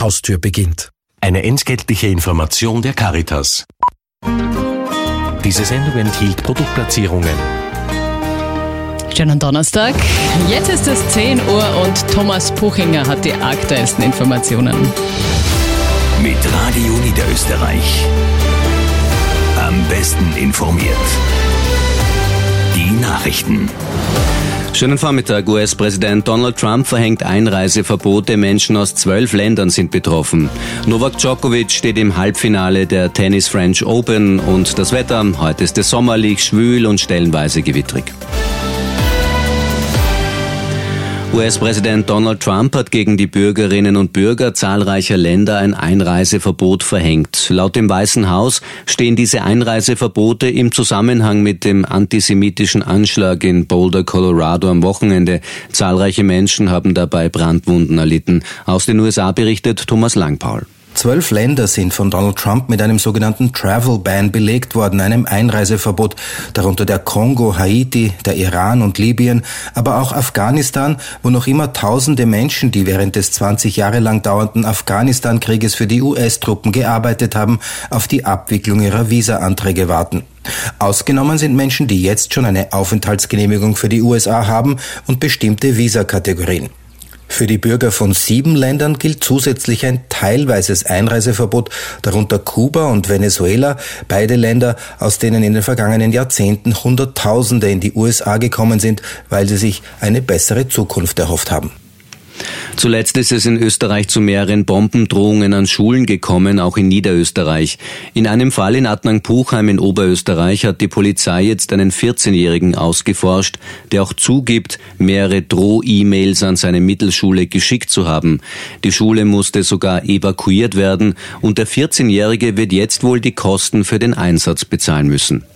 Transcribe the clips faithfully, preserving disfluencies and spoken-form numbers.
Haustür beginnt. Eine entgeltliche Information der Caritas. Diese Sendung enthielt Produktplatzierungen. Schönen Donnerstag. Jetzt ist es zehn Uhr und Thomas Puchinger hat die aktuellsten Informationen. Mit Radio Niederösterreich. Am besten informiert. Die Nachrichten. Schönen Vormittag. U S-Präsident Donald Trump verhängt Einreiseverbote. Menschen aus zwölf Ländern sind betroffen. Novak Djokovic steht im Halbfinale der Tennis French Open. Und das Wetter. Heute ist es sommerlich, schwül und stellenweise gewittrig. U S-Präsident Donald Trump hat gegen die Bürgerinnen und Bürger zahlreicher Länder ein Einreiseverbot verhängt. Laut dem Weißen Haus stehen diese Einreiseverbote im Zusammenhang mit dem antisemitischen Anschlag in Boulder, Colorado am Wochenende. Zahlreiche Menschen haben dabei Brandwunden erlitten. Aus den U S A berichtet Thomas Langpaul. Zwölf Länder sind von Donald Trump mit einem sogenannten Travel Ban belegt worden, einem Einreiseverbot, darunter der Kongo, Haiti, der Iran und Libyen, aber auch Afghanistan, wo noch immer tausende Menschen, die während des zwanzig Jahre lang dauernden Afghanistan-Krieges für die U S-Truppen gearbeitet haben, auf die Abwicklung ihrer Visa-Anträge warten. Ausgenommen sind Menschen, die jetzt schon eine Aufenthaltsgenehmigung für die U S A haben und bestimmte Visakategorien. Für die Bürger von sieben Ländern gilt zusätzlich ein teilweises Einreiseverbot, darunter Kuba und Venezuela, beide Länder, aus denen in den vergangenen Jahrzehnten Hunderttausende in die U S A gekommen sind, weil sie sich eine bessere Zukunft erhofft haben. Zuletzt ist es in Österreich zu mehreren Bombendrohungen an Schulen gekommen, auch in Niederösterreich. In einem Fall in Adnang-Puchheim in Oberösterreich hat die Polizei jetzt einen vierzehnjährigen ausgeforscht, der auch zugibt, mehrere Droh-E-Mails an seine Mittelschule geschickt zu haben. Die Schule musste sogar evakuiert werden und der vierzehnjährige wird jetzt wohl die Kosten für den Einsatz bezahlen müssen.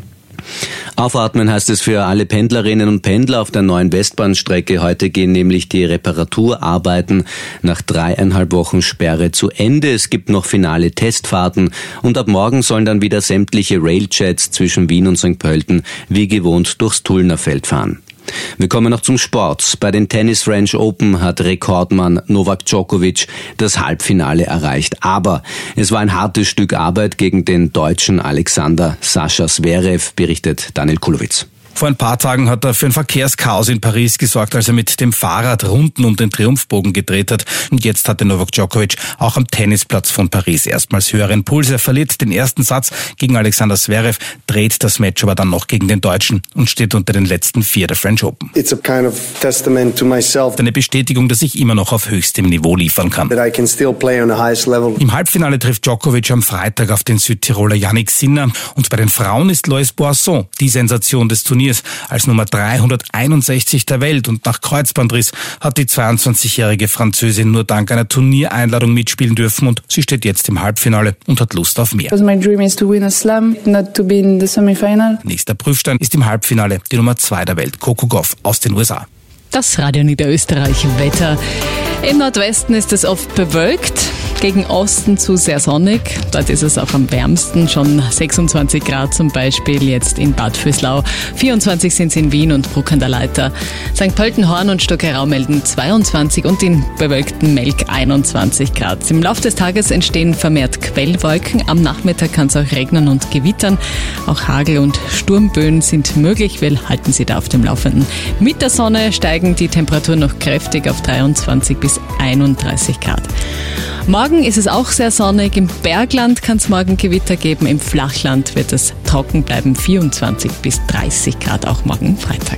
Aufatmen heißt es für alle Pendlerinnen und Pendler auf der neuen Westbahnstrecke. Heute gehen nämlich die Reparaturarbeiten nach dreieinhalb Wochen Sperre zu Ende. Es gibt noch finale Testfahrten und ab morgen sollen dann wieder sämtliche Railjets zwischen Wien und Sankt Pölten wie gewohnt durchs Tullnerfeld fahren. Wir kommen noch zum Sport. Bei den Tennis French Open hat Rekordmann Novak Djokovic das Halbfinale erreicht. Aber es war ein hartes Stück Arbeit gegen den deutschen Alexander Sascha Zverev, berichtet Daniel Kulowitz. Vor ein paar Tagen hat er für ein Verkehrschaos in Paris gesorgt, als er mit dem Fahrrad Runden um den Triumphbogen gedreht hat. Und jetzt hatte Novak Djokovic auch am Tennisplatz von Paris erstmals höheren Puls. Er verliert den ersten Satz gegen Alexander Zverev, dreht das Match aber dann noch gegen den Deutschen und steht unter den letzten vier der French Open. It's a kind of testament to myself. Eine Bestätigung, dass ich immer noch auf höchstem Niveau liefern kann. That I can still play on the highest level. Im Halbfinale trifft Djokovic am Freitag auf den Südtiroler Jannik Sinner. Und bei den Frauen ist Lois Boisson die Sensation des Turniers. Als Nummer dreihunderteinundsechzig der Welt und nach Kreuzbandriss hat die zweiundzwanzigjährige Französin nur dank einer Turniereinladung mitspielen dürfen und sie steht jetzt im Halbfinale und hat Lust auf mehr. My dream is to win a slam, not to be in the semifinal. Nächster Prüfstein ist im Halbfinale die Nummer zwei der Welt, Coco Gauff aus den U S A. Das Radio Niederösterreich Wetter. Im Nordwesten ist es oft bewölkt, gegen Osten zu sehr sonnig. Dort ist es auch am wärmsten, schon sechsundzwanzig Grad zum Beispiel jetzt in Bad Vöslau. vierundzwanzig sind es in Wien und Bruck an der Leiter. Sankt Pölten, Horn und Stockerau melden zweiundzwanzig und in bewölkten Melk einundzwanzig Grad. Im Laufe des Tages entstehen vermehrt Quellwolken. Am Nachmittag kann es auch regnen und gewittern. Auch Hagel und Sturmböen sind möglich. Wir halten Sie da auf dem Laufenden. Mit der Sonne steigen die Temperaturen noch kräftig auf dreiundzwanzig bis einunddreißig Grad. Morgen ist es auch sehr sonnig. Im Bergland kann es morgen Gewitter geben. Im Flachland wird es trocken bleiben. vierundzwanzig bis dreißig Grad auch morgen Freitag.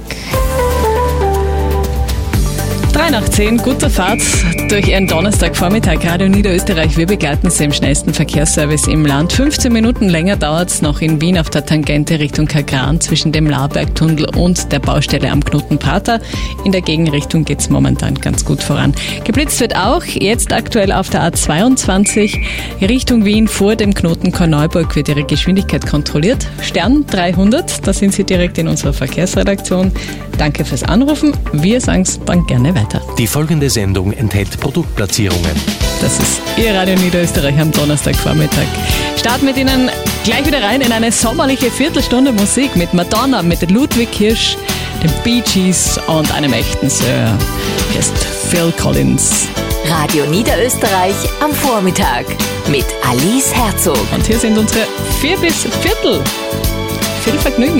drei nach zehn, guter Fahrt durch Ihren Donnerstagvormittag. Radio Niederösterreich, wir begleiten Sie im schnellsten Verkehrsservice im Land. fünfzehn Minuten länger dauert es noch in Wien auf der Tangente Richtung Kagran zwischen dem Laarbergtunnel und der Baustelle am Knotenprater. In der Gegenrichtung geht es momentan ganz gut voran. Geblitzt wird auch jetzt aktuell auf der A zweiundzwanzig Richtung Wien vor dem Knoten Korneuburg wird Ihre Geschwindigkeit kontrolliert. Stern dreihundert, da sind Sie direkt in unserer Verkehrsredaktion. Danke fürs Anrufen. Wir sagen es dann gerne weiter. Die folgende Sendung enthält Produktplatzierungen. Das ist Ihr Radio Niederösterreich am Donnerstagvormittag. Starten mit Ihnen gleich wieder rein in eine sommerliche Viertelstunde Musik mit Madonna, mit Ludwig Hirsch, den Bee Gees und einem echten Sir. Hier ist Phil Collins. Radio Niederösterreich am Vormittag mit Alice Herzog. Und hier sind unsere vier bis Viertel. Viel Vergnügen.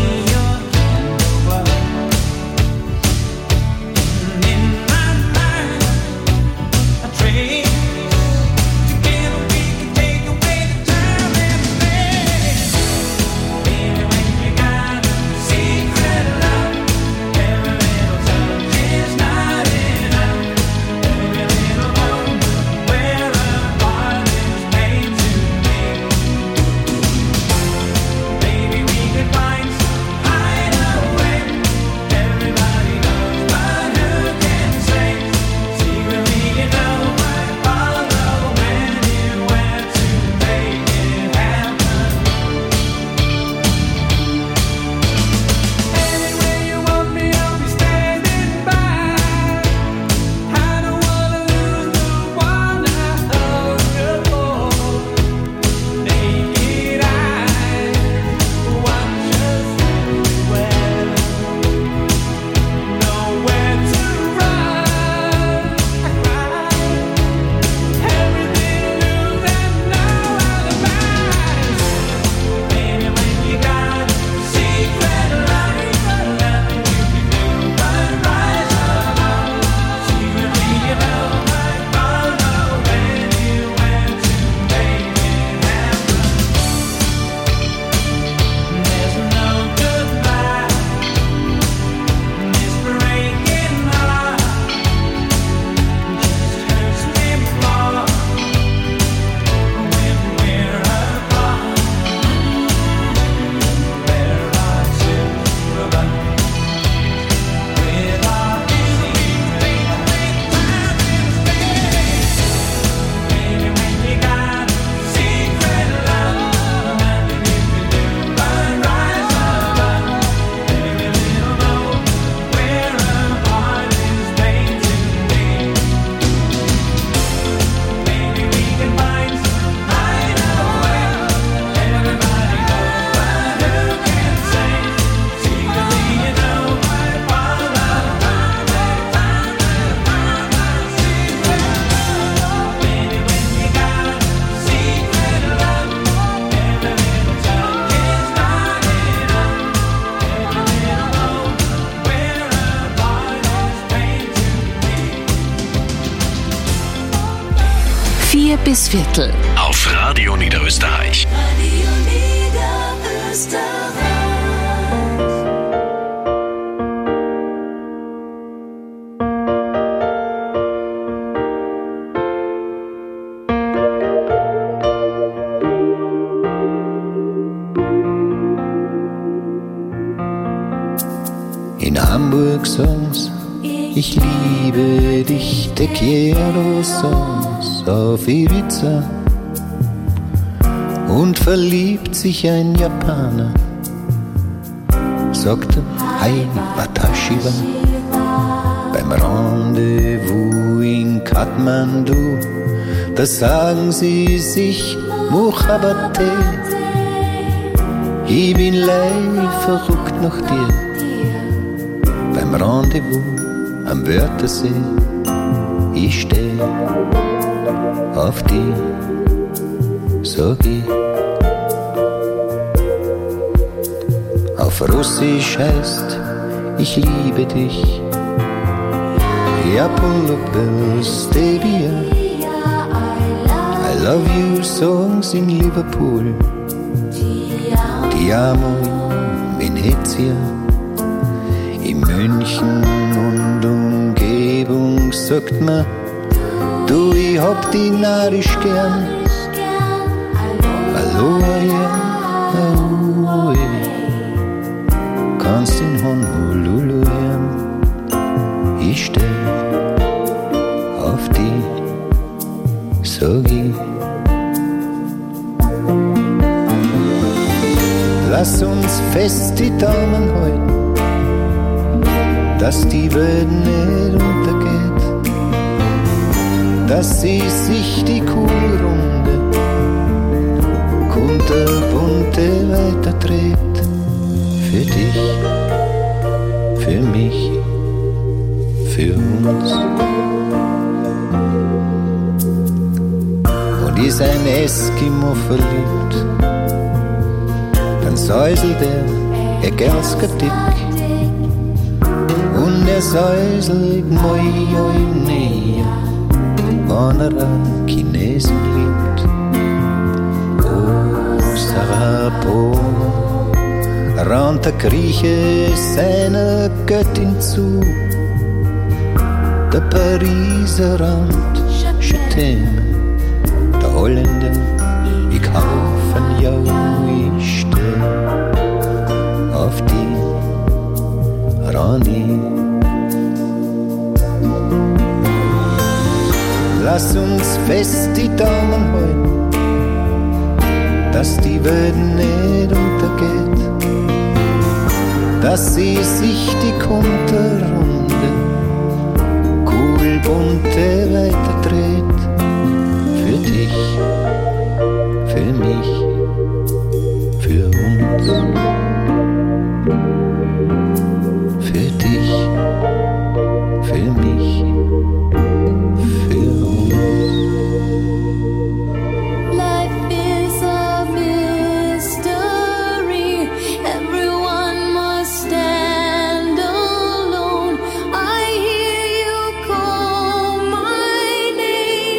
In my mind vier bis Viertel. Auf Radio Niederösterreich. Radio Niederösterreich. In Hamburg song's, ich liebe dich, te quiero songs auf Ibiza. Und verliebt sich ein Japaner, sagte Hi Watashi wa. Beim Rendezvous in Kathmandu, da sagen sie sich Mochabate. Ich bin leicht verrückt nach dir. Beim Rendezvous am Wörthersee, ich steh auf die, sag ich. Auf Russisch heißt, ich liebe dich. Ja, Polopels, Devia. I love you, Songs in Liverpool. Ti amo in Venezia. In München und Umgebung sagt man, du, ich hab die narrisch gern. Aloha, aloha, kannst in Honolulu hören. Ich steh auf die, sag ich. Lass uns fest die Daumen halten, dass die Welt nicht untergeht, dass sie sich die Kugelrunde kunterbunte weiterdreht. Für dich, für mich, für uns. Und ist ein Eskimo verliebt, dann säuselt er, er gersker dick. Und er säuselt moi oi näher, wenn er an Chinesen liebt. Oh, Sarapo, raunt der Grieche seiner Göttin zu. Der Pariser raunt Je t'aime, der Holländer, ich kauf ein Jau, ich steh auf die Rani. Lass uns fest die Daumen halten, dass die Welt nicht untergeht, dass sie sich die kunterrunde Kugelbunte weiterdreht. Für dich, für mich, für uns. Für dich, für mich, für uns. Life is a mystery. Everyone must stand alone. I hear you call my name.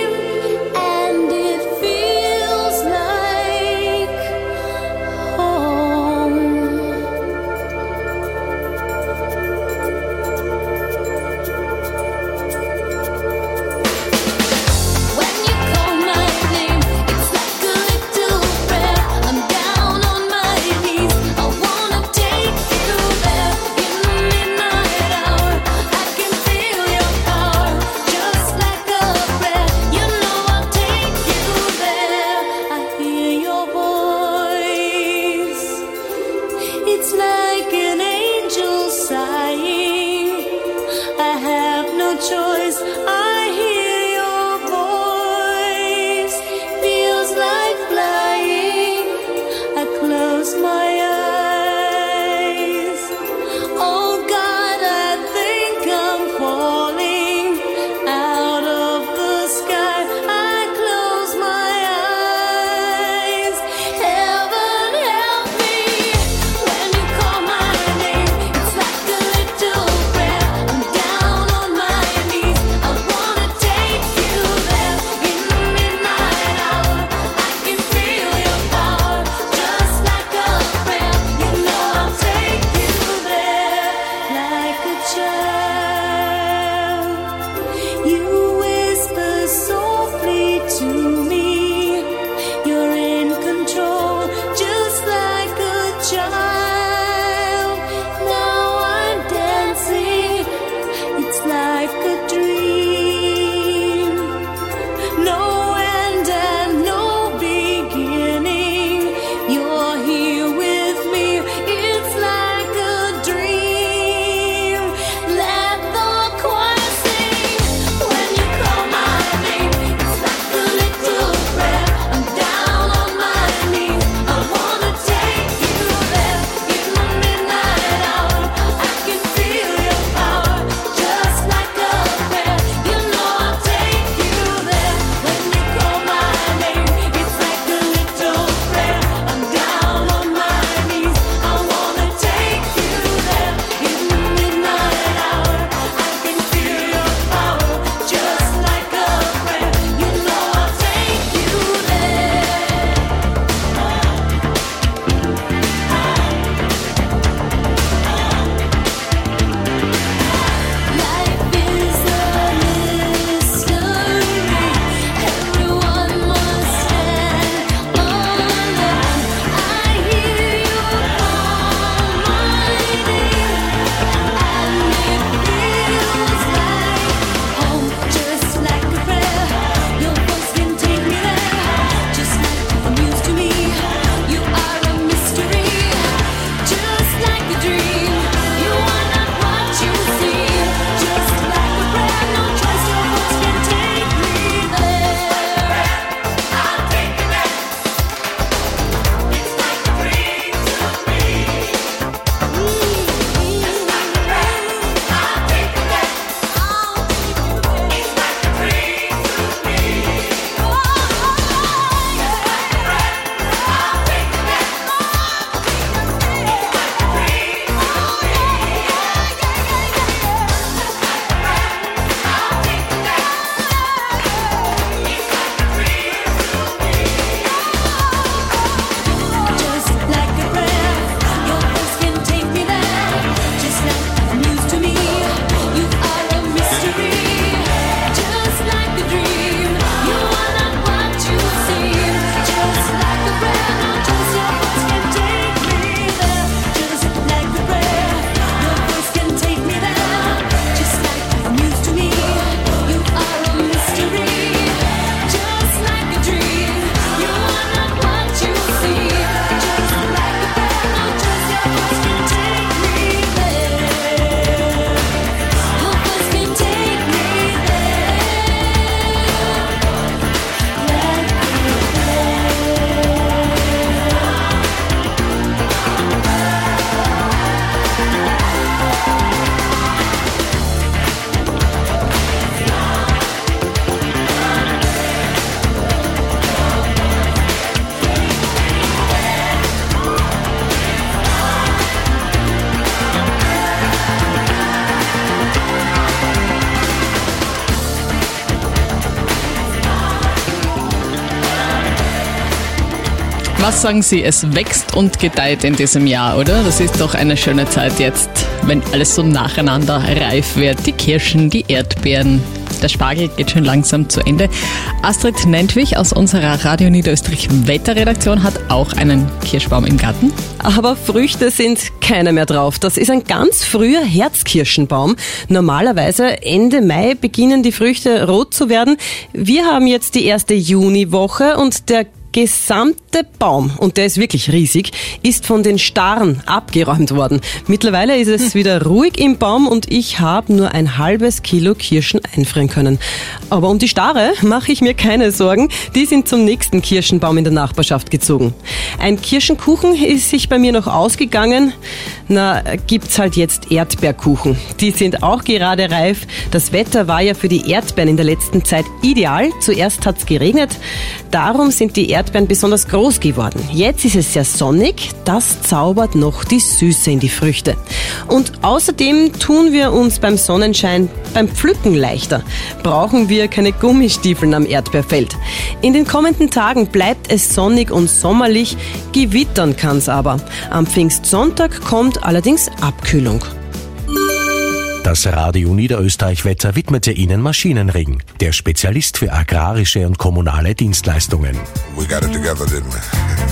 Was sagen Sie, es wächst und gedeiht in diesem Jahr, oder? Das ist doch eine schöne Zeit jetzt, wenn alles so nacheinander reif wird. Die Kirschen, die Erdbeeren, der Spargel geht schon langsam zu Ende. Astrid Nentwich aus unserer Radio Niederösterreich Wetterredaktion hat auch einen Kirschbaum im Garten. Aber Früchte sind keine mehr drauf. Das ist ein ganz früher Herzkirschenbaum. Normalerweise Ende Mai beginnen die Früchte rot zu werden. Wir haben jetzt die erste Juniwoche und der gesamte Baum, und der ist wirklich riesig, ist von den Starren abgeräumt worden. Mittlerweile ist es wieder ruhig im Baum und ich habe nur ein halbes Kilo Kirschen einfrieren können. Aber um die Starre mache ich mir keine Sorgen. Die sind zum nächsten Kirschenbaum in der Nachbarschaft gezogen. Ein Kirschenkuchen ist sich bei mir noch ausgegangen. Na, gibt's halt jetzt Erdbeerkuchen. Die sind auch gerade reif. Das Wetter war ja für die Erdbeeren in der letzten Zeit ideal. Zuerst hat's geregnet. Darum sind die Erdbeeren besonders groß geworden. Jetzt ist es sehr sonnig, das zaubert noch die Süße in die Früchte. Und außerdem tun wir uns beim Sonnenschein beim Pflücken leichter. Brauchen wir keine Gummistiefeln am Erdbeerfeld. In den kommenden Tagen bleibt es sonnig und sommerlich, gewittern kann's aber. Am Pfingstsonntag kommt allerdings Abkühlung. Das Radio Niederösterreich Wetter widmete Ihnen Maschinenring, der Spezialist für agrarische und kommunale Dienstleistungen. We got it together, didn't we?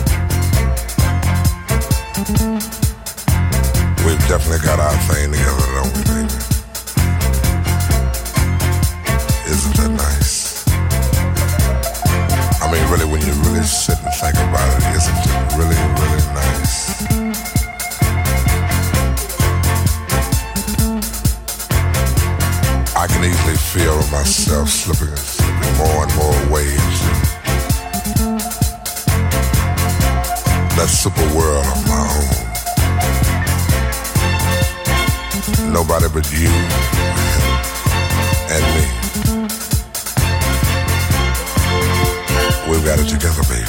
We've definitely got our thing together, don't we, baby? Isn't that nice? I mean, really, when you really sit and think about it, isn't it really, really nice? I can easily feel myself slipping, slipping more and more waves in that super world of my own. Nobody but you and me. We've got it together, baby.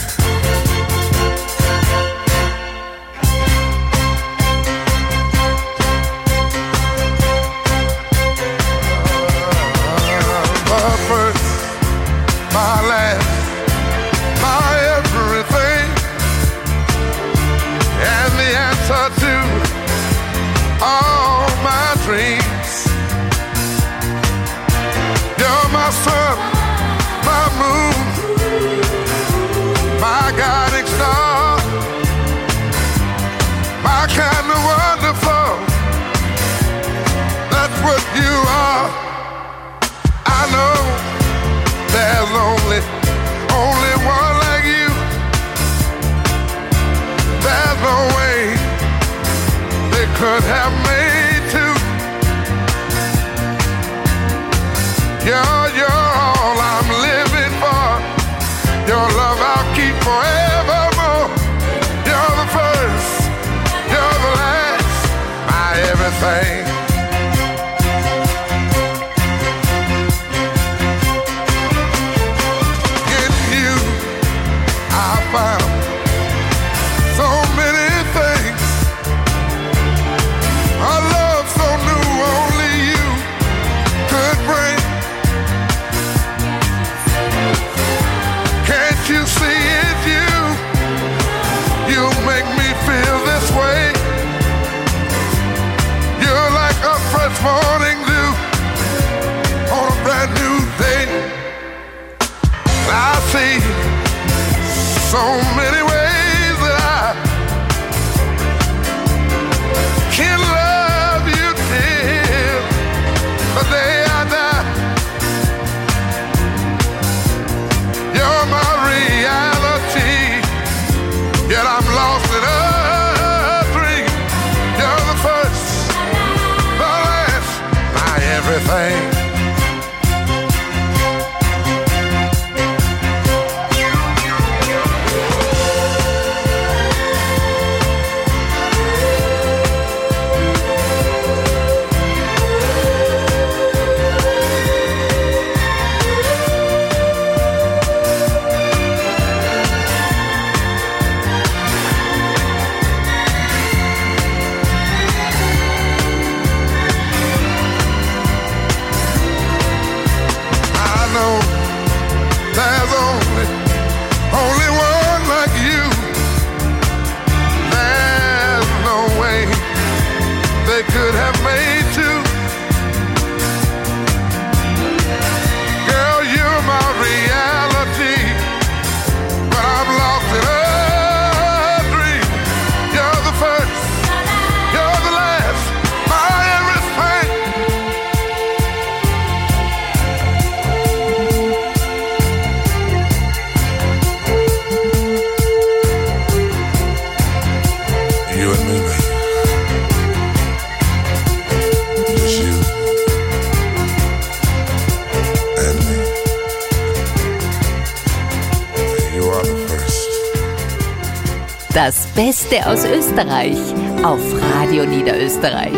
My last, my everything, and the answer to all my dreams. You're my sun, my moon, my guiding star, my kind of wonderful. That's what you are. I know there's only, only one like you. There's no way they could have made two. You're, you're all I'm living for. Your love I'll keep forevermore. You're the first, you're the last, my everything. Morning dew on a brand new day. I see so many ways that I can love you till the day I die. You're my reality, yet I'm lost in a dream. You're the first, everything. are the first. Das Beste aus Österreich auf Radio Niederösterreich.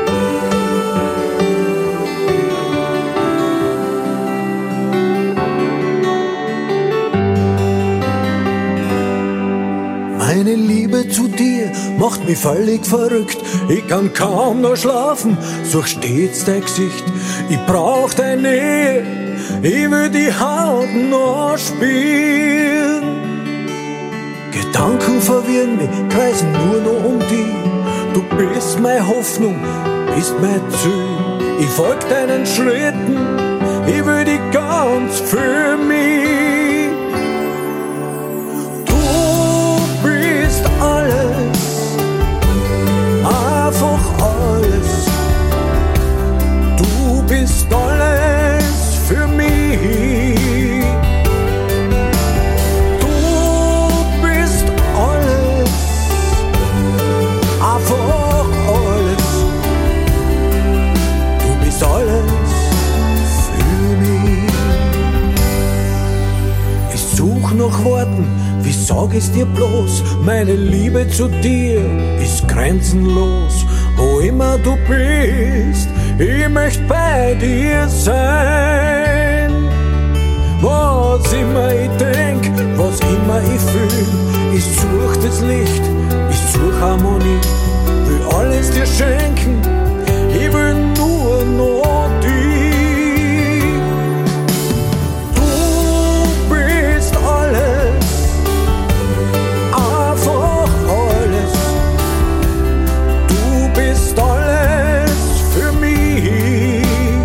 Meine Liebe zu dir macht mich völlig verrückt. Ich kann kaum noch schlafen, such stets dein Gesicht. Ich brauch deine Nähe, ich will die Haut noch spüren. Gedanken verwirren mich, kreisen nur noch um dich. Du bist meine Hoffnung, bist mein Ziel. Ich folg deinen Schritten, ich will dich ganz für mich. Alles, einfach alles. Du bist alles für mich. Du bist alles, einfach alles. Du bist alles für mich. Ich such nach Worten, wie sag ich's dir bloß? Meine Liebe zu dir ist grenzenlos. Wo immer du bist, ich möchte bei dir sein. Was immer ich denk, was immer ich fühl, ich such das Licht, ich such Harmonie. Will alles dir schenken, ich will nur noch dich. Du bist alles, bist alles für mich.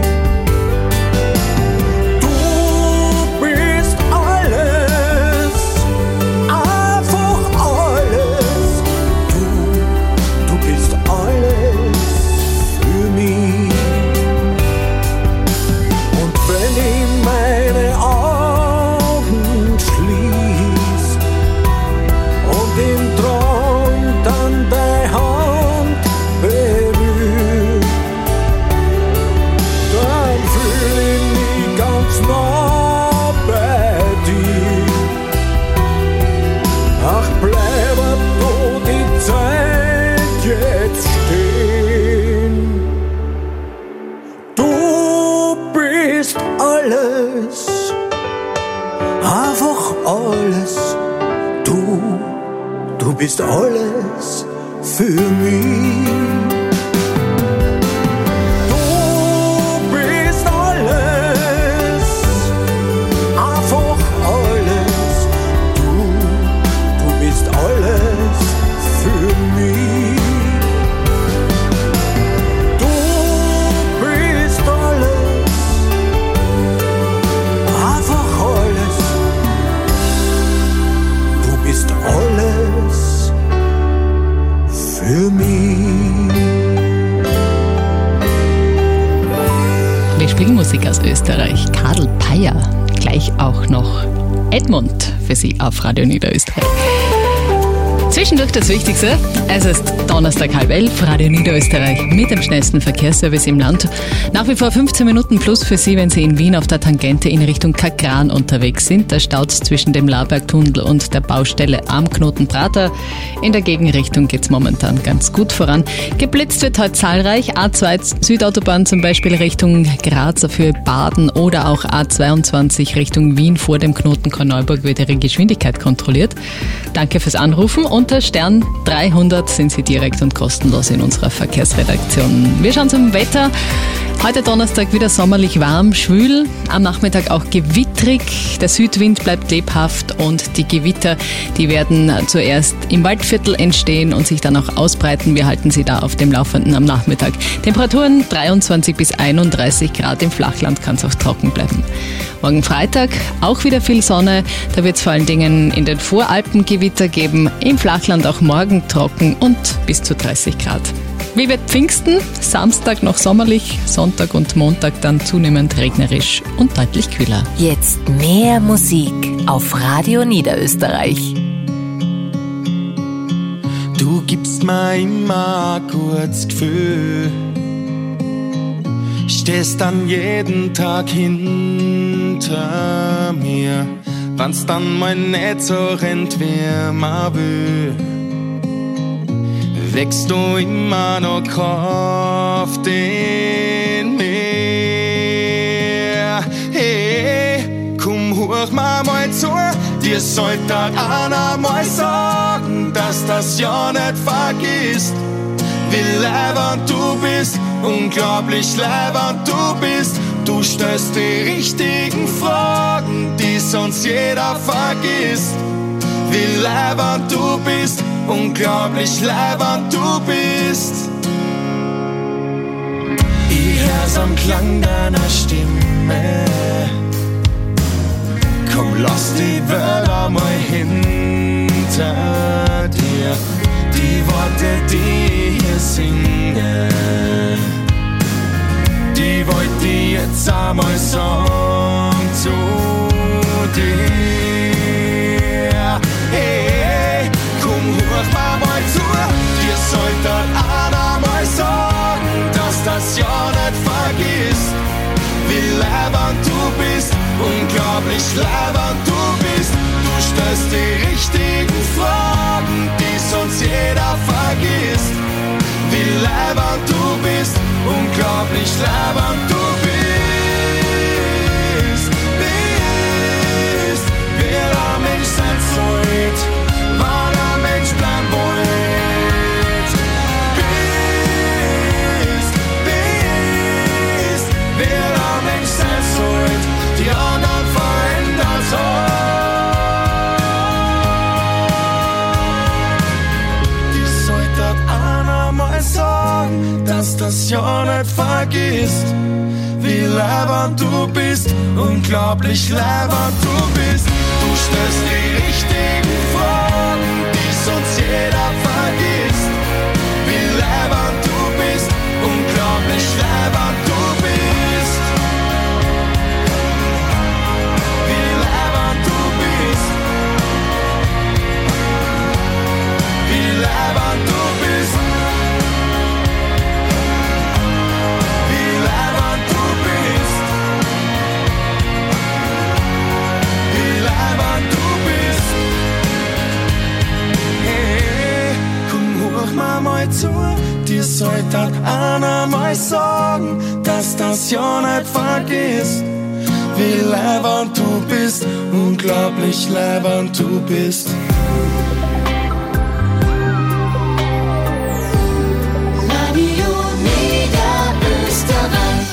Du bist alles, einfach alles. Du, du bist alles für mich. Und wenn ich meine Augen schließ und im Traum dann deine Hand berührt, dann fühl ich mich ganz nah bei dir. Ach, bleib da die Zeit jetzt stehen. Du bist alles, einfach alles. Du, du bist alles für mich. Du bist alles, einfach alles. Du, du bist alles für mich. Du bist alles, einfach alles. Du bist alles für mich. Wir spielen Musik aus Österreich. Kadel Peyer. Gleich auch noch Edmund für Sie auf Radio Niederösterreich. Zwischendurch das Wichtigste. Es ist Donnerstag halb elf, Radio Niederösterreich mit dem schnellsten Verkehrsservice im Land. Nach wie vor fünfzehn Minuten plus für Sie, wenn Sie in Wien auf der Tangente in Richtung Kakran unterwegs sind. Da staut's zwischen dem Labergtunnel und der Baustelle am Knoten Prater. In der Gegenrichtung geht's momentan ganz gut voran. Geblitzt wird heute zahlreich. A zwei Südautobahn zum Beispiel Richtung Graz für Baden oder auch A zweiundzwanzig Richtung Wien vor dem Knoten Korneuburg wird Ihre Geschwindigkeit kontrolliert. Danke fürs Anrufen. Unter Stern dreihundert sind Sie direkt und kostenlos in unserer Verkehrsredaktion. Wir schauen zum Wetter. Heute Donnerstag wieder sommerlich warm, schwül, am Nachmittag auch gewittrig. Der Südwind bleibt lebhaft und die Gewitter, die werden zuerst im Waldviertel entstehen und sich dann auch ausbreiten. Wir halten Sie da auf dem Laufenden am Nachmittag. Temperaturen dreiundzwanzig bis einunddreißig Grad, im Flachland kann es auch trocken bleiben. Morgen Freitag auch wieder viel Sonne, da wird es vor allen Dingen in den Voralpen Gewitter geben, im Flachland auch morgen trocken und bis zu dreißig Grad. Wie wird Pfingsten? Samstag noch sommerlich, Sonntag und Montag dann zunehmend regnerisch und deutlich kühler. Jetzt mehr Musik auf Radio Niederösterreich. Du gibst mir immer ein gutes Gefühl, stehst dann jeden Tag hinter mir, wenn's dann mal nicht so rennt, wie man will. Wächst du immer noch Kraft in mir. Hey, komm, hoch mal mal zu, dir sollte einer mal sagen, dass das ja nicht vergisst. Wie leibend du bist, unglaublich leibend du bist. Du stellst die richtigen Fragen, die sonst jeder vergisst. Wie leibend du bist, unglaublich leibend du bist. Ich hör's am Klang deiner Stimme. Komm, lass die Welt einmal hinter dir. Die Worte, die ich hier singe, die wollt ich jetzt einmal sagen zu dir. Hey, komm, hoch mal mal zu, dir sollte einer mal sagen, dass das ja nicht vergisst. Wie leibend du bist, unglaublich leibend du bist. Du stellst die richtigen Fragen, die sonst jeder vergisst. Wie leibend du bist, unglaublich leibend du bist. Bist, wer der Mensch sein sollte, wann der Mensch bleiben wollt. Bist, bist, wer der Mensch sein sollte, die anderen verändern soll. Sagen, dass das ja nicht vergisst. Wie leibend du bist, unglaublich leibend du bist. Du stellst die richtigen Fragen, die sonst jeder vergisst. Wie leibend du bist, unglaublich leibend du bist. Wie leibend du bist. Wie leibend du bist. Mal zu, dir sollte einer mal sagen, dass das ja nicht vergisst. Wie leibend du bist, unglaublich leibend du bist. Radio Niederösterreich.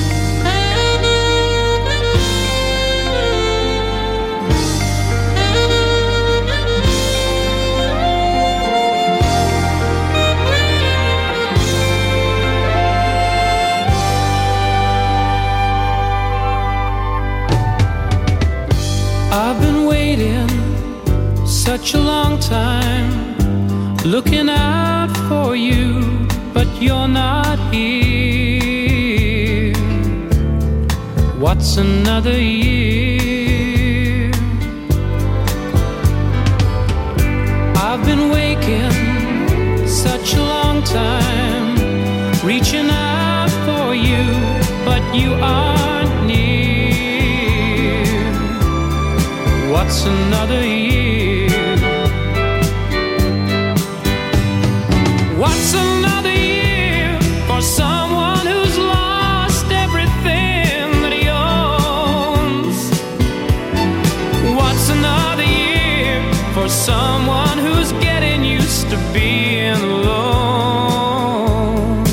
I've been waiting such a long time, looking out for you, but you're not here. What's another year? I've been waking such a long time, reaching out for you, but you aren't near. What's another year? What's another year for someone who's lost everything that he owns? What's another year for someone who's getting used to being alone?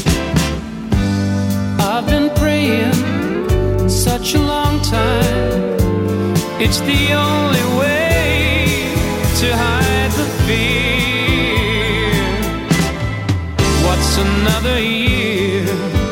I've been praying such a long time. It's the only way to hide the fear. What's another year?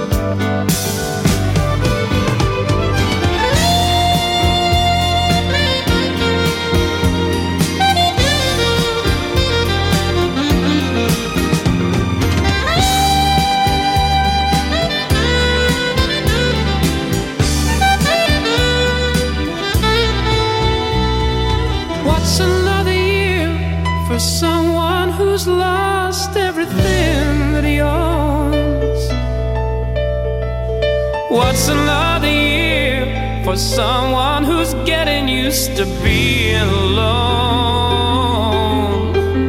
For someone who's lost everything that he owns. What's another year for for someone who's getting used to being alone.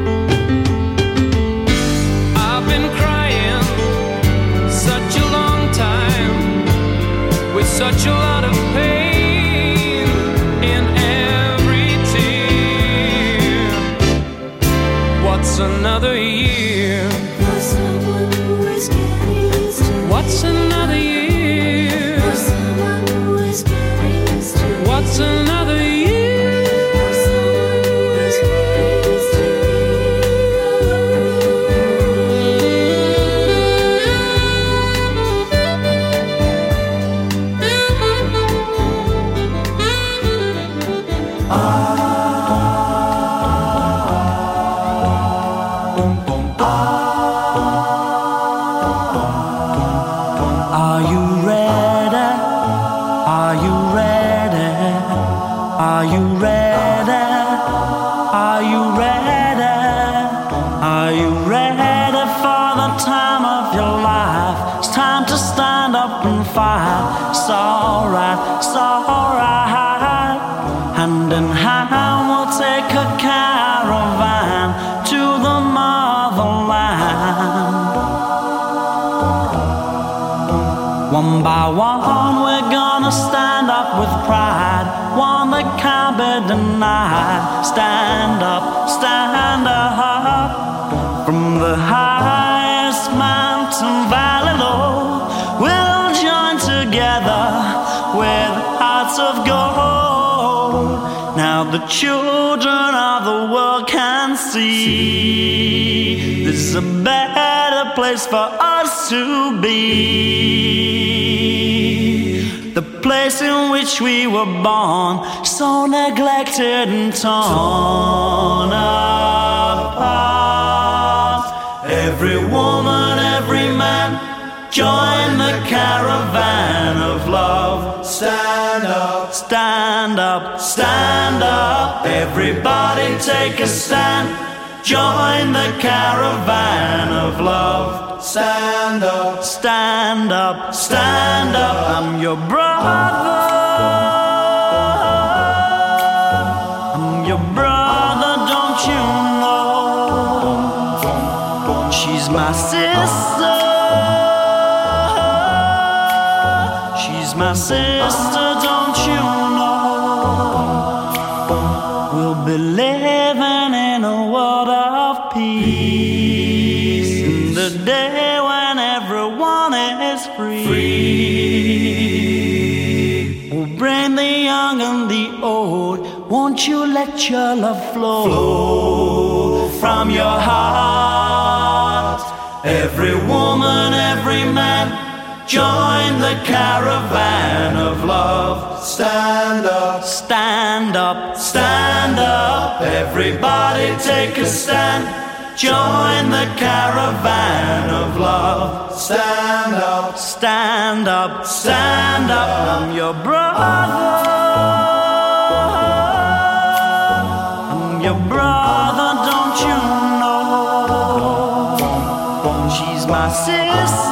I've been crying such a long time with such a lot of pain in every tear. What's another year? For someone who is getting used to. What's another year? For someone who is getting used to. What's another year? For someone who is getting used to. Are you ready? Are you ready? Are you ready? Are you ready? Are you ready for the time of your life? It's time to stand up and fight. It's alright, it's alright. Hand in hand we'll take a caravan to the motherland. One by one we're gonna stand up with pride, one that can't be denied. Stand up, stand up. From the highest mountain valley low, we'll join together with hearts of gold. Now the children of the world can see this is a better place for us to be. The place in which we were born, so neglected and torn apart. Every woman, every man, join the caravan of love. Stand up, stand up, stand up. Everybody take a stand. Join the caravan of love. Stand up, stand up, stand up. I'm your brother. I'm your brother, don't you know? She's my sister. She's my sister, don't you know? We'll be living in a world of peace, in the day when everyone is free. free. We'll bring the young and the old. Won't you let your love flow, flow from your heart? Every woman, every man, join the caravan of love. Stand up, stand up, stand up. Everybody take a stand. Join the caravan of love. Stand up, stand up, stand up. I'm your brother. I'm your brother, don't you know? She's my sister.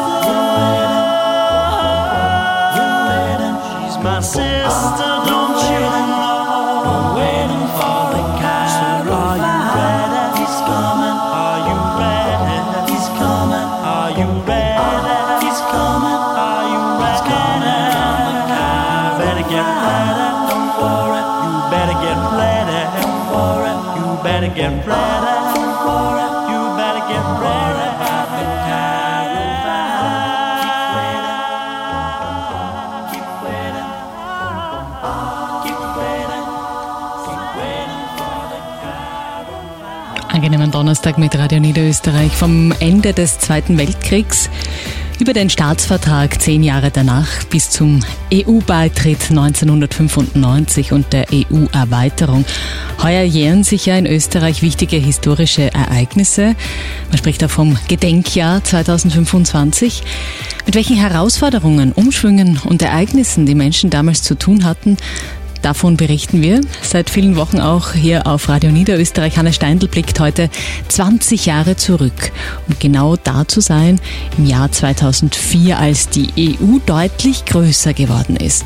My sister, don't you know? Waiting for the caravan. So are you ready? He's coming. Are you ready? He's coming. Are you ready? He's coming. Are you ready? Better get ready. Don't worry. You better get ready. Don't worry. You better get ready. Don't worry. You better get ready. The Angenehmen Donnerstag mit Radio Niederösterreich vom Ende des Zweiten Weltkriegs über den Staatsvertrag zehn Jahre danach bis zum E U-Beitritt neunzehnhundertfünfundneunzig und der E U-Erweiterung. Heuer jähren sich ja in Österreich wichtige historische Ereignisse. Man spricht auch vom Gedenkjahr zweitausendfünfundzwanzig. Mit welchen Herausforderungen, Umschwüngen und Ereignissen die Menschen damals zu tun hatten, davon berichten wir seit vielen Wochen auch hier auf Radio Niederösterreich. Hannes Steindl blickt heute zwanzig Jahre zurück, um genau da zu sein, im Jahr zweitausendvier, als die E U deutlich größer geworden ist.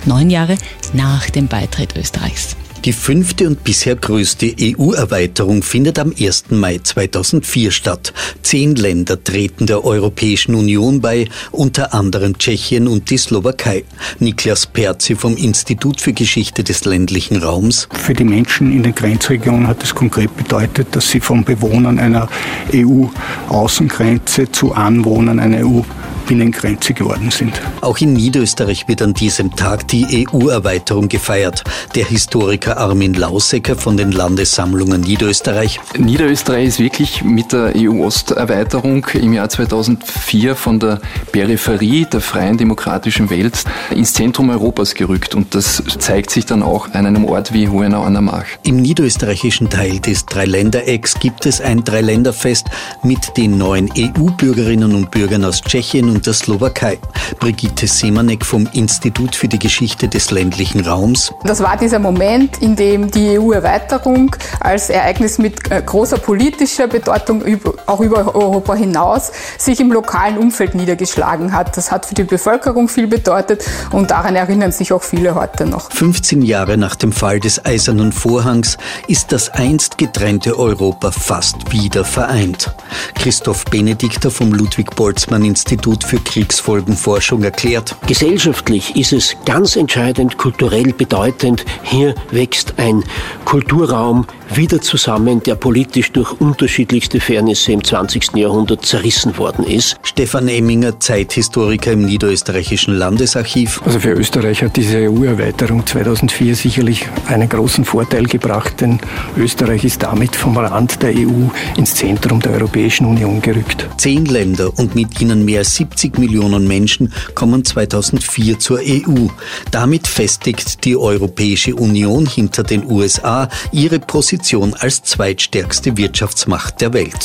neun Jahre nach dem Beitritt Österreichs. Die fünfte und bisher größte E U-Erweiterung findet am ersten Mai zweitausendvier statt. Zehn Länder treten der Europäischen Union bei, unter anderem Tschechien und die Slowakei. Niklas Perzi vom Institut für Geschichte des ländlichen Raums. Für die Menschen in den Grenzregionen hat es konkret bedeutet, dass sie von Bewohnern einer E U-Außengrenze zu Anwohnern einer E U-Binnengrenze geworden sind. Auch in Niederösterreich wird an diesem Tag die E U-Erweiterung gefeiert. Der Historiker Armin Lausecker von den Landessammlungen Niederösterreich. Niederösterreich ist wirklich mit der E U-Osterweiterung im Jahr zweitausendvier von der Peripherie der freien demokratischen Welt ins Zentrum Europas gerückt. Und das zeigt sich dann auch an einem Ort wie Hohenau an der Mach. Im niederösterreichischen Teil des Dreiländerecks gibt es ein Dreiländerfest mit den neuen E U-Bürgerinnen und Bürgern aus Tschechien und der Slowakei. Brigitte Semanek vom Institut für die Geschichte des ländlichen Raums. Das war dieser Moment, in dem die E U-Erweiterung als Ereignis mit großer politischer Bedeutung auch über Europa hinaus sich im lokalen Umfeld niedergeschlagen hat. Das hat für die Bevölkerung viel bedeutet und daran erinnern sich auch viele heute noch. fünfzehn Jahre nach dem Fall des Eisernen Vorhangs ist das einst getrennte Europa fast wieder vereint. Christoph Benedikter vom Ludwig-Boltzmann-Institut für Kriegsfolgenforschung erklärt: Gesellschaftlich ist es ganz entscheidend, kulturell bedeutend. Hier wächst ein Kulturraum wieder zusammen, der politisch durch unterschiedlichste Fairnisse im zwanzigsten Jahrhundert zerrissen worden ist. Stefan Emminger, Zeithistoriker im Niederösterreichischen Landesarchiv. Also für Österreich hat diese E U-Erweiterung zweitausendvier sicherlich einen großen Vorteil gebracht, denn Österreich ist damit vom Rand der E U ins Zentrum der Europäischen Union gerückt. Zehn Länder und mit ihnen mehr als siebzig Millionen Menschen kommen zweitausendvier zur E U. Damit festigt die Europäische Union hinter den U S A ihre Position als zweitstärkste Wirtschaftsmacht der Welt.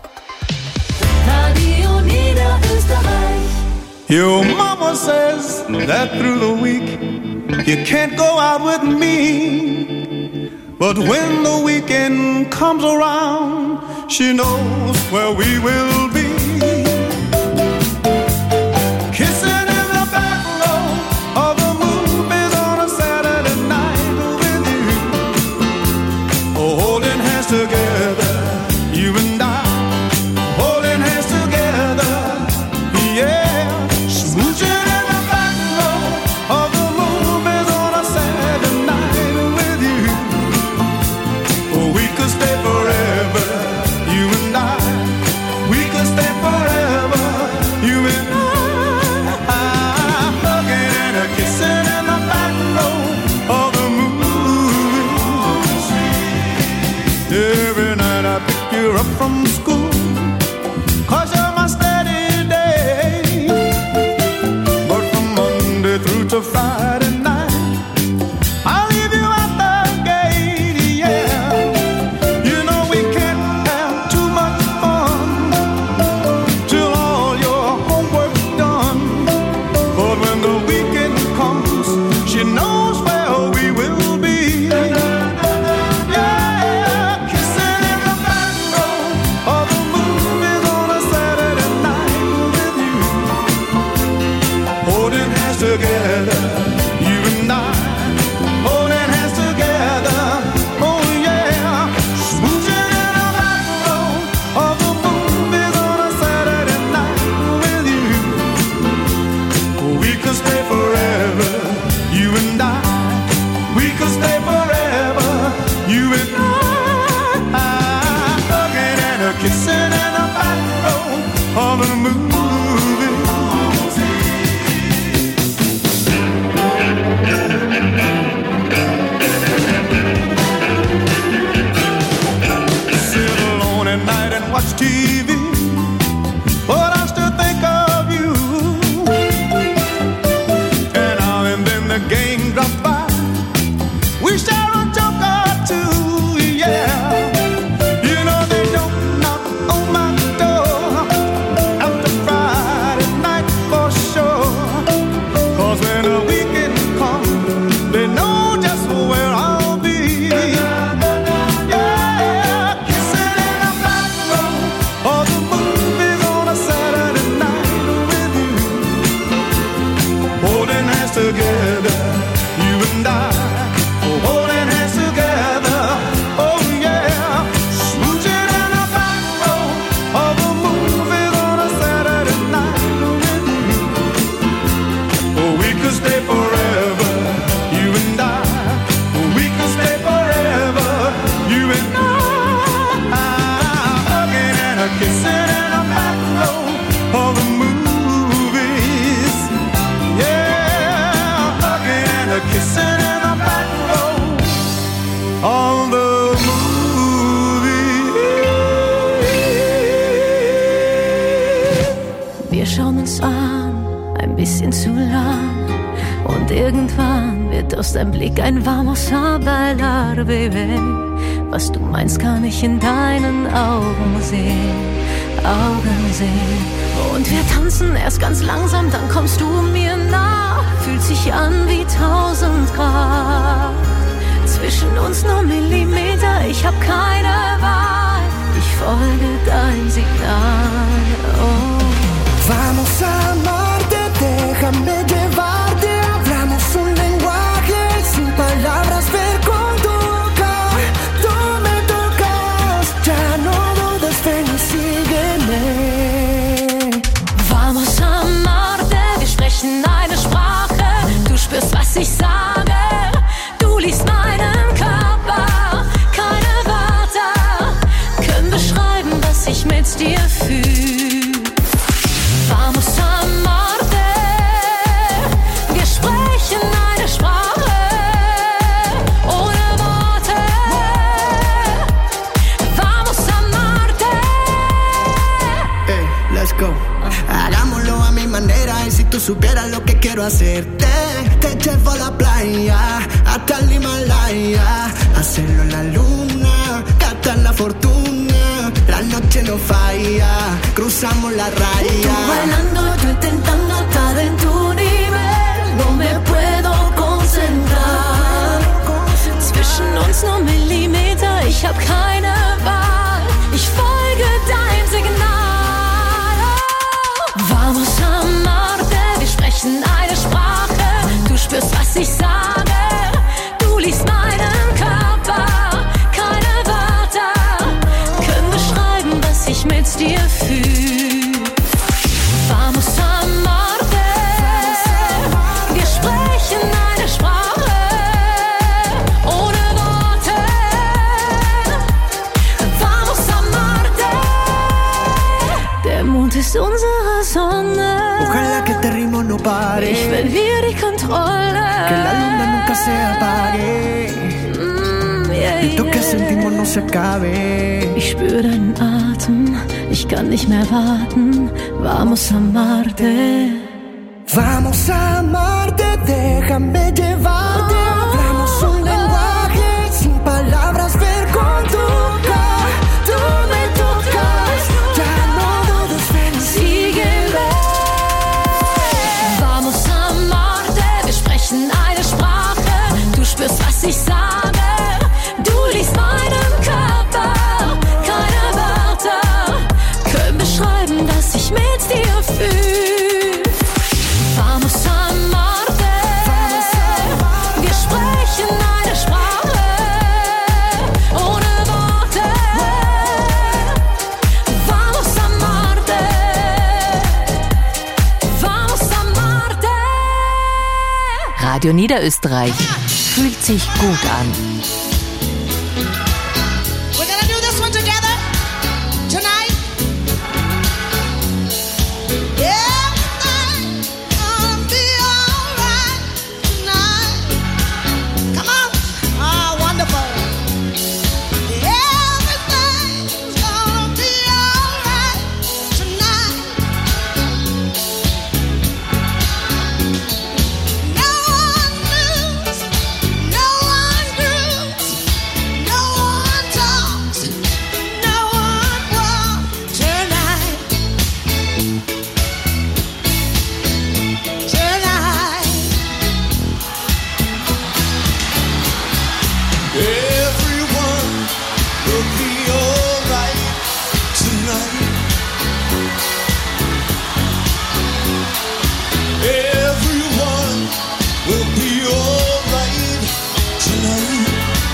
Radio Niederösterreich. Your mama says that through the week you can't go out with me, but when the weekend comes around, she knows where we will be. Together, you and I, holding hands together, yeah, smooching in the back row of the movies on a Saturday night with you. Oh, we could stay forever, you and I, we could stay forever, you and I, hugging and a kissing in the back row of the every night I pick you up from school, 'cause you're my steady day. But from Monday through to Friday night, I'll leave you at the gate, yeah. You know we can't have too much fun till all your homework's done. But when the weekend comes, she knows where we will be. Together, you and I, holding hands together, oh yeah, smooching in the back row of the movies on a Saturday night with you. We could stay forever, you and I, we could stay forever, you and I, hugging and a kissing in the back row of the movie. Watch T V, but I still think of you. And now and then the gang drops by, we share a joke or two, yeah. You know they don't knock on my door after Friday night for sure. 'Cause when the weekend comes, they know just where I'll be. Yeah, kissing in the back row. bisschen zu lang. Und irgendwann wird aus deinem Blick ein vamos a bailar, baby. Was du meinst, kann ich in deinen Augen sehen, Augen sehen. Und wir tanzen erst ganz langsam, dann kommst du mir nah. Fühlt sich an wie tausend Grad. Zwischen uns nur Millimeter, ich hab keine Wahl. Ich folge dein Signal, oh. Vamos a amarte, déjame llevarte. Hablamos un lenguaje sin palabras, ver con tu boca. Tú me tocas, ya no dudes, ven y sígueme. Vamos a amarte, wir sprechen eine Sprache. Du spürst, was ich sage. Du liest meinen Körper. Keine Wörter können beschreiben, was ich mit dir fühle. Vamos a amarte, wir sprechen eine Sprache, ohne Worte. Vamos a amarte. Hey, let's go. Hagámoslo a mi manera y si tú supieras lo que quiero hacerte, te llevo a la playa, hasta el Himalaya, hacerlo en la luna, gastar la fortuna, la noche no falla, cruzamos la raya. Tú bailando, yo intentando estar en tu nivel, no me puedo concentrar. Zwischen uns nur Millimeter, ich hab keine Wahl, ich folge dein Signal. Vamos a amarte, wir sprechen eine Sprache, du spürst, was ich sage, du liest meinen Körper. Keine Wörter können beschreiben, was ich mit dir fühle. Vamos a amarte, wir sprechen eine Sprache, ohne Worte. Vamos a amarte. Der Mond ist unsere Sonne. Ojalá que este ritmo no pare. Ich verliere die Kontrolle. Que la luna nunca se apague. Mm, yeah, Esto que yeah. sentimos no se acabe. Ich spüre deinen Atem, ich kann nicht mehr warten. Vamos a amarte. Vamos a amarte, déjame llevarte. Hablamos un lenguaje sin palabras, ver con tu boca. Tú me tocas, ya no dudes, ven y sígueme. Vamos a amarte, wir sprechen eine Sprache. Du spürst, was ich sage. Du liest meinen Körper. Keine Wörter können beschreiben, was ich mit dir fühle. Vamos a amarte, wir sprechen eine Sprache, ohne Worte. Vamos a amarte, vamos a amarte. Radio Niederösterreich fühlt sich gut an. We're gonna do this one together tonight. Everything's gonna be alright tonight. Come on, ah, wonderful. Everything's gonna be alright tonight. No one moves, no one grooves, no one talks, no one walks tonight. Tonight. Everyone will be alright tonight. Everyone will be alright tonight.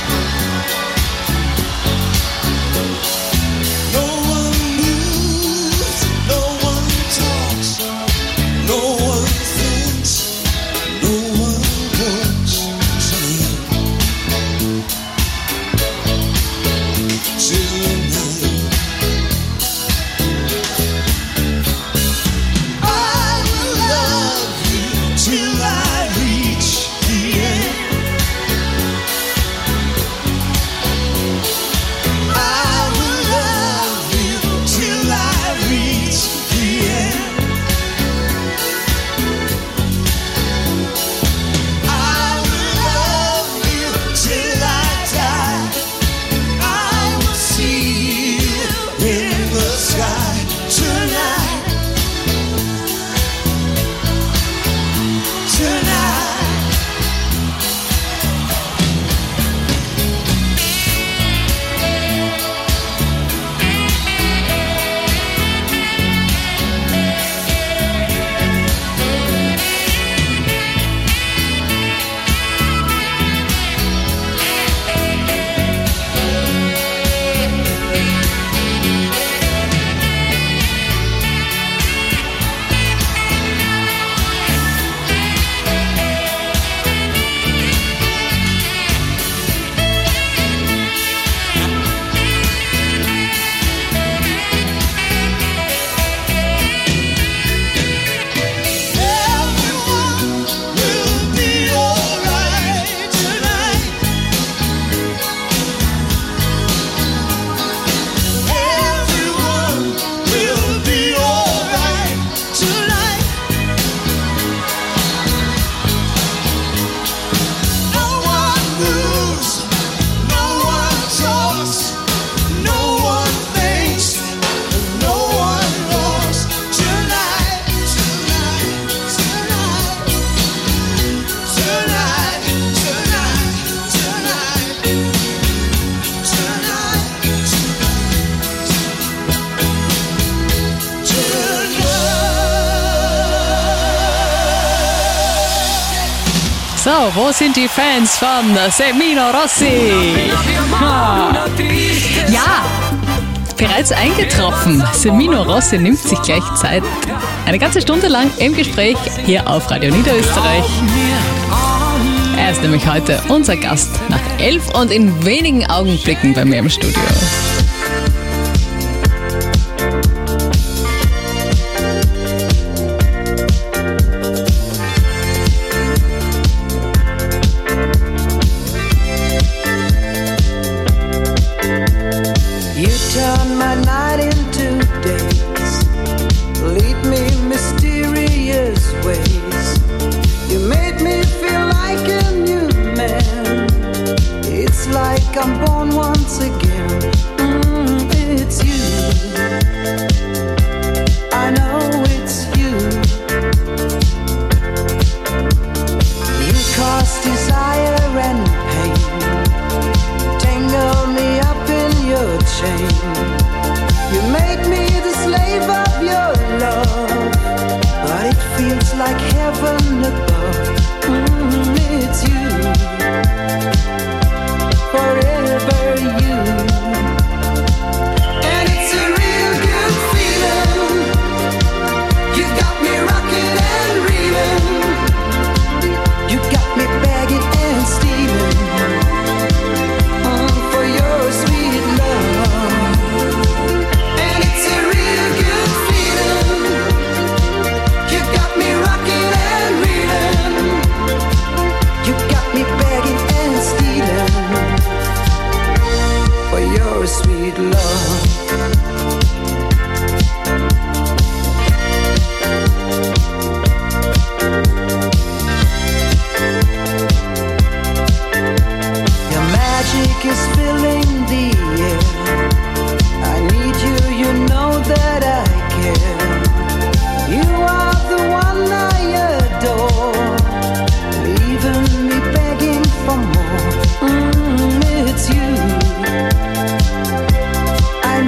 No one moves, no one talks, no one thinks, no one walks tonight. I will love you till I reach the end. I will love you till I reach the end. So, wo sind die Fans von Semino Rossi? Ha. Ja, bereits eingetroffen. Semino Rossi nimmt sich gleich Zeit. Eine ganze Stunde lang im Gespräch hier auf Radio Niederösterreich. Er ist nämlich heute unser Gast nach elf und in wenigen Augenblicken bei mir im Studio. I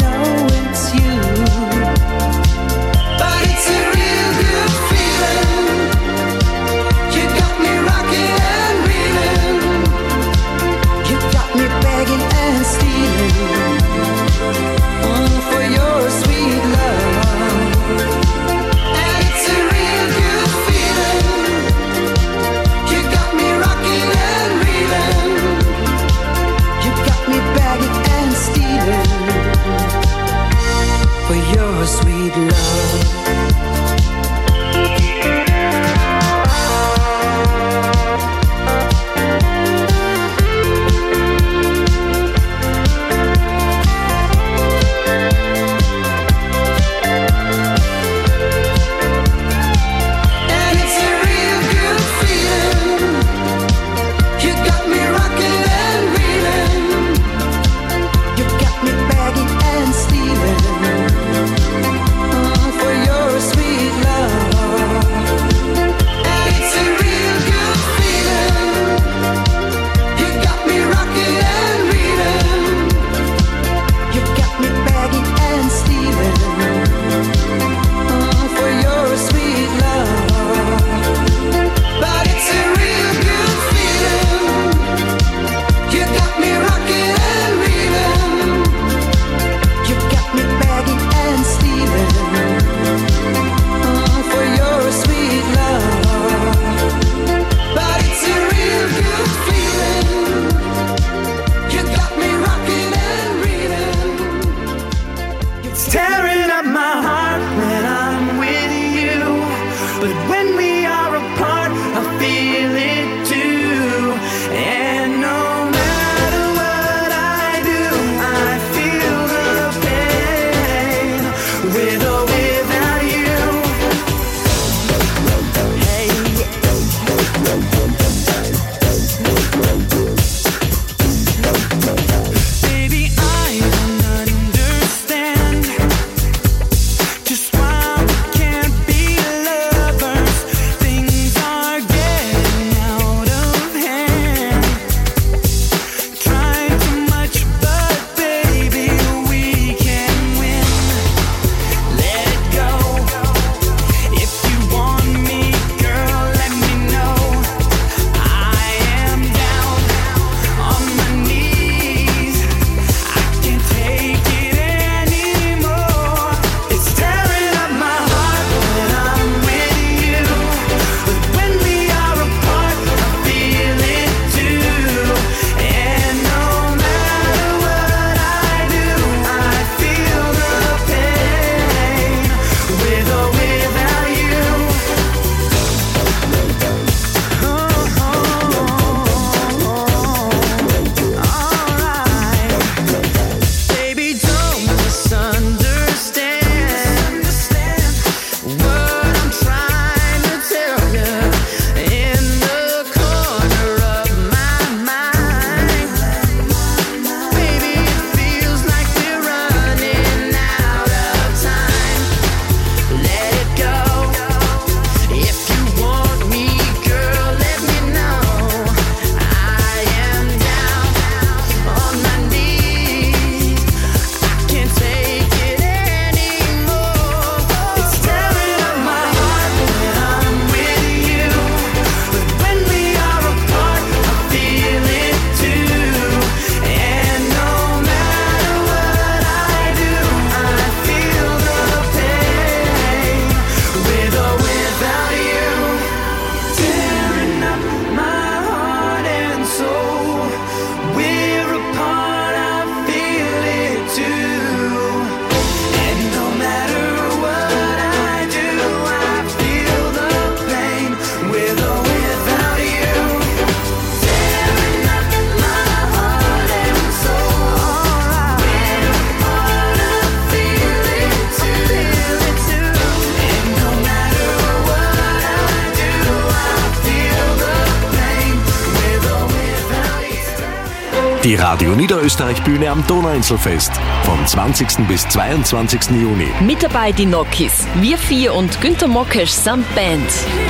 Die Radio Niederösterreich Bühne am Donauinselfest vom zwanzigsten bis zweiundzwanzigsten Juni. Mit dabei die Nokis, Wir vier und Günther Mockesch samt Band.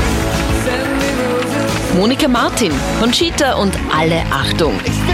Monika Martin, Conchita und alle Achtung.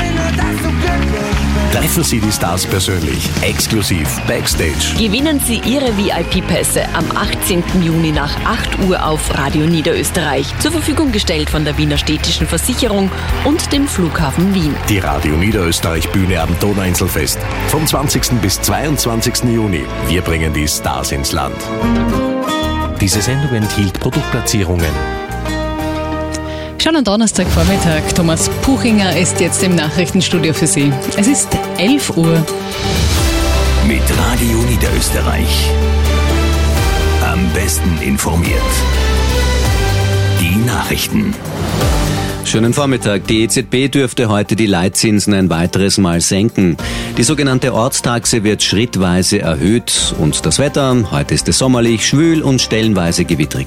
Treffen Sie die Stars persönlich, exklusiv Backstage. Gewinnen Sie Ihre V I P-Pässe am achtzehnten Juni nach acht Uhr auf Radio Niederösterreich. Zur Verfügung gestellt von der Wiener Städtischen Versicherung und dem Flughafen Wien. Die Radio Niederösterreich Bühne am Donauinselfest vom zwanzigsten bis zweiundzwanzigsten Juni. Wir bringen die Stars ins Land. Diese Sendung enthielt Produktplatzierungen. Schon am Donnerstagvormittag. Thomas Puchinger ist jetzt im Nachrichtenstudio für Sie. Es ist elf Uhr. Mit Radio Niederösterreich. Am besten informiert. Die Nachrichten. Schönen Vormittag. Die E Z B dürfte heute die Leitzinsen ein weiteres Mal senken. Die sogenannte Ortstaxe wird schrittweise erhöht. Und das Wetter? Heute ist es sommerlich, schwül und stellenweise gewittrig.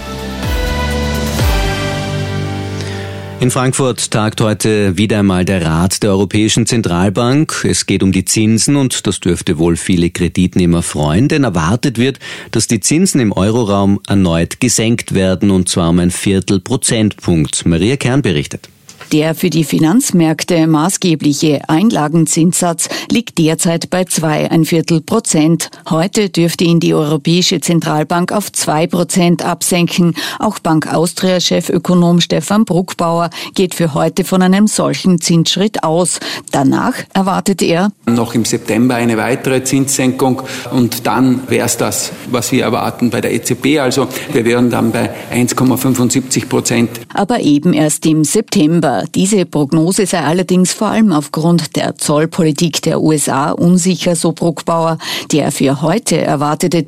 In Frankfurt tagt heute wieder einmal der Rat der Europäischen Zentralbank. Es geht um die Zinsen und das dürfte wohl viele Kreditnehmer freuen, denn erwartet wird, dass die Zinsen im Euroraum erneut gesenkt werden und zwar um ein Viertel Prozentpunkt. Maria Kern berichtet. Der für die Finanzmärkte maßgebliche Einlagenzinssatz liegt derzeit bei zweieinviertel Prozent. Heute dürfte ihn die Europäische Zentralbank auf zwei Prozent absenken. Auch Bank Austria-Chefökonom Stefan Bruckbauer geht für heute von einem solchen Zinsschritt aus. Danach erwartet er noch im September eine weitere Zinssenkung und dann wäre es das, was wir erwarten bei der E Z B. Also wir wären dann bei eins Komma fünfundsiebzig Prozent. Aber eben erst im September. Diese Prognose sei allerdings vor allem aufgrund der Zollpolitik der U S A unsicher, so Bruckbauer. Der für heute erwartete